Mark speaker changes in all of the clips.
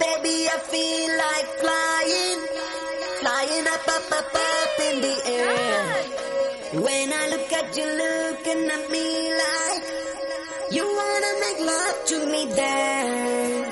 Speaker 1: baby, I feel like flying up, up, up, up in the air. When I look at you looking at me like you wanna make love to me there.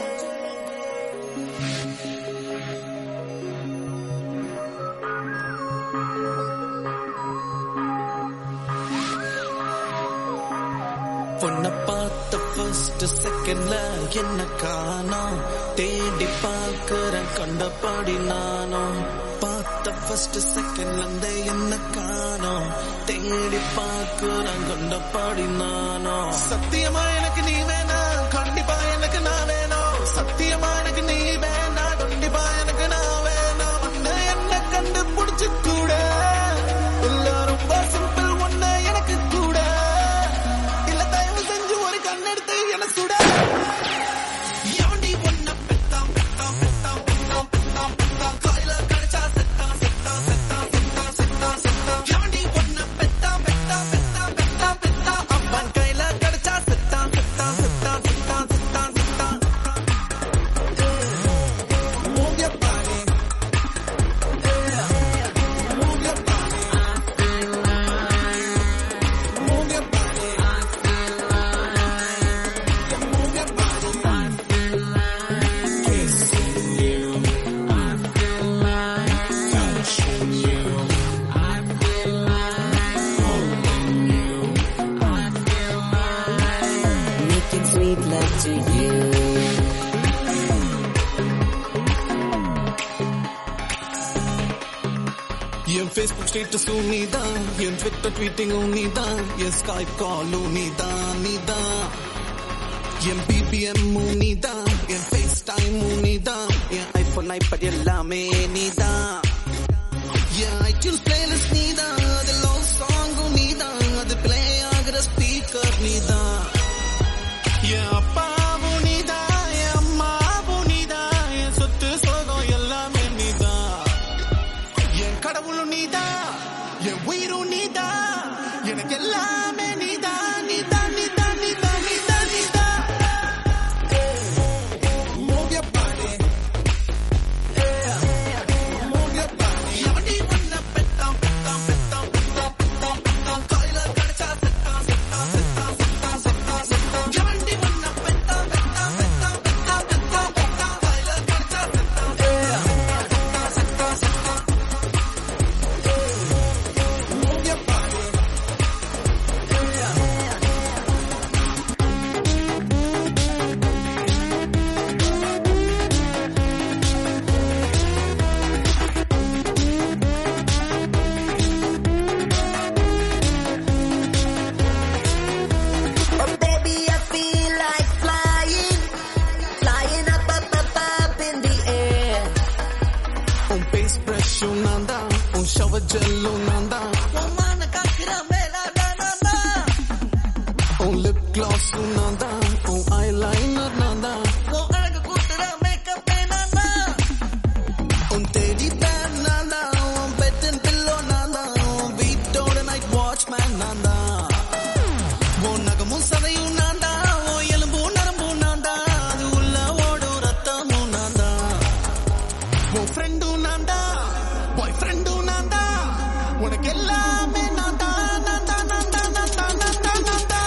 Speaker 2: பொண்ண பார்த்த first செகண்ட்ல என்ன காணோம் தேடி பார்க்கிறேன் கண்டபடி நானும் பார்த்த ஃபர்ஸ்ட் செகண்ட்ல இருந்தே என்ன காணோம் தேடி பார்க்கிறேன் கண்டபடி நானும் சத்தியமா எனக்கு நீ வேணா கண்டிப்பா எனக்கு நான் வேணும் சத்தியமா எனக்கு நீ வேணா கண்டிப்பா எனக்கு நான் வேணும் ஒன்னு என்ன கண்டுபிடிச்சு கூட இல்ல ரொம்ப சிம்பிள் ஒன்னு எனக்கு கூட கண்ணெடுத்து என சுட எவண்டி ஒன்ன பெத்தாம் பெத்தாம் பெத்தாம் பெத்தாம் பெத்தாம் பெத்தாம் கையில கடிச்சா செத்தாம் செத்தாம் செத்தாம் செத்தாம் செத்தாம் செத்தாம் எவண்டி ஒன்ன பெத்தாம் பெத்தாம் பெத்தாம் பெத்தாம் பெத்தாம் அவன் கையில கடிச்சா செத்தாம் செத்தாம் செத்தாம் செத்தாம் செத்தாம் செத்தாம் Move your body Move your body Move your body
Speaker 1: Sweet love to you.
Speaker 2: என் ஃபேஸ்புக் ஸ்டேட்டஸும் நீதான் என் ட்விட்டர் ட்வீட்டிங்கும் நீதான் என் ஸ்கைப் காலும் நீதான் என் பிபிஎம்மும் நீதான் என் ஃபேஸ் டைமும் நீதான் என் ஐபோன் ஐபேட் எல்லாமே நீதான் என் ஐடியூன்ஸ் பிளேலிஸ்ட் நீதான் அது லவ் சாங்கும் நீதான் அது பிளே ஆகிற ஸ்பீக்கர் நீதான் என் அப்பாவும் நீதான் என் அம்மாவும் நீதான் என் சொத்து சோகம் எல்லாமே நீதான் என் கடவுளும் நீதான் என் உயிரும் நீதான் எனக்கு எல்லாமே நீதான் நீதான் நீதான் நீதான் நீதான் நீதான் Move your body Move your body எவண்டி ஒன்ன பெத்தாம் பெத்தாம் பெத்தாம் பெத்தாம் பெத்தாம் பெத்தாம் கையில கடிச்சா செத்தாம் செத்தாம் செத்தாம் செத்தாம் செத்தாம் செத்தாம் எவண்டி ஒன்ன பெத்தாம் பெத்தாம் பெத்தாம் பெத்தாம் பெத்தாம் பெத்தாம் கையில கடிச்சா செத்தாம் செத்தாம் செத்தாம் செத்தாம் Move your body
Speaker 1: Oh baby, I feel like flying up, up, up, up in the air.
Speaker 2: உன் பேஸ் பிரஷும் நான் தான் உன் ஷவர் ஜெல்லும் நான் தான்
Speaker 1: உமான காக்கிற மேலாடானா
Speaker 2: உன் லிப் கிளாஸும் நான் தான் உன் ஐலைனர் நான் தான்
Speaker 1: உன் அழகு கூட்டுற மேக்கப் நானா
Speaker 2: உன் தேடி பேர் நான் தான் உன் பெட்டின் பில்லோ நான் தான் உன் வீட்டோட நைட் வாட்ச்மேன் நான் தான் உன் நகமும் சதையும் நான் தான் உன் எலும்பும் நரம்பும் நான் தான் அது உள்ள ஓடும் ரத்தமும் நான் தான் உன் ஃப்ரெண்டும் நான் தான் பாய் ஃப்ரெண்டும் நான் தான் உனக்கு எல்லாமே நான் தான் நான் தான் நான் தான் நான் தான் நான் தான் நான் தான்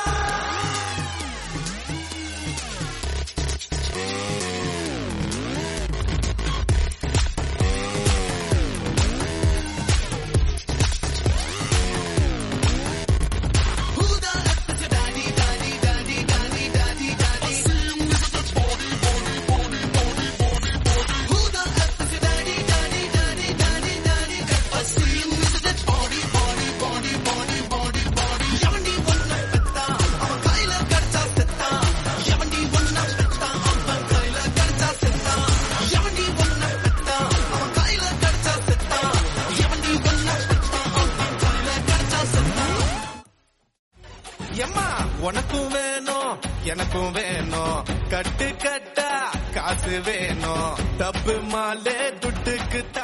Speaker 2: எம்மா உனக்கும் வேணும் எனக்கும் வேணும் கட்டு கட்டா காசு வேணும் தப்பு மாலே துட்டுக்கு